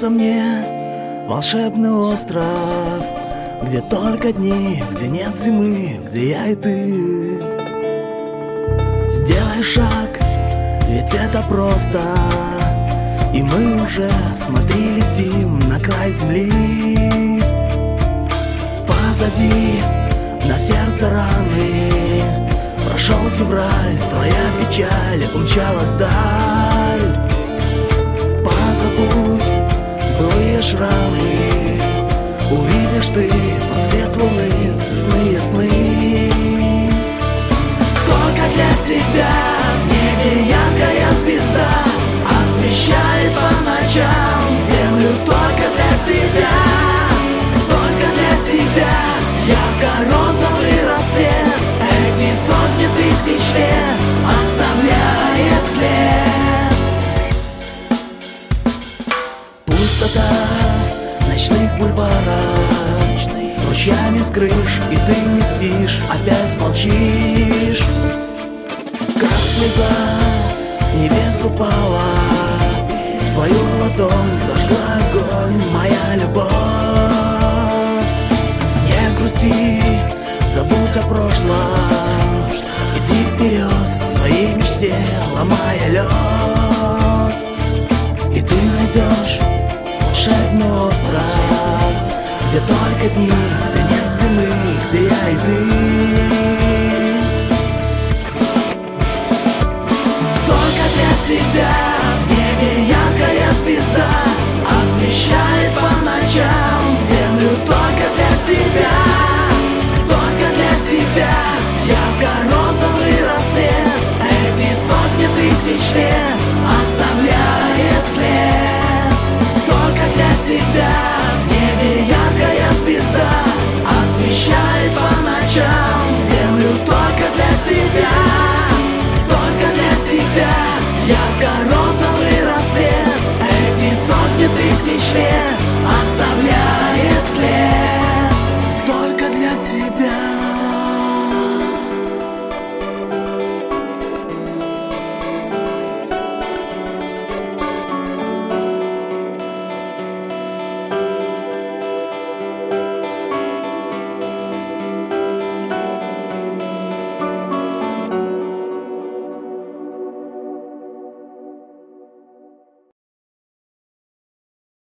Снится мне волшебный остров, где только дни, где нет зимы, где я и ты. Сделай шаг, ведь это просто, и мы уже, смотри, летим на край земли. Позади на сердце раны, прошел февраль, твоя печаль умчалась вдаль. Позабудь былые шрамы, увидишь ты под свет луны цветные сны. Только для тебя в небе яркая звезда освещает по ночам землю. Только для тебя, только для тебя ярко-розовый рассвет эти сотни тысяч лет оставляет след. Пустота ночных бульваров, ручьями с крыш, и ты не спишь, опять молчишь. Как слеза с небес упала, твою ладонь зажгла огонь, моя любовь. Не грусти, забудь о прошлом, иди вперед в своей мечте, ломая лед. И ты найдешь волшебный остров, где только дни, где нет зимы, где я и ты. Только для тебя в небе яркая звезда освещает по ночам землю. Только для тебя, только для тебя ярко-розовый рассвет эти сотни тысяч лет оставляет след. Только для тебя в небе яркая звезда освещает по ночам землю. Только для тебя, только для тебя ярко-розовый рассвет эти сотни тысяч лет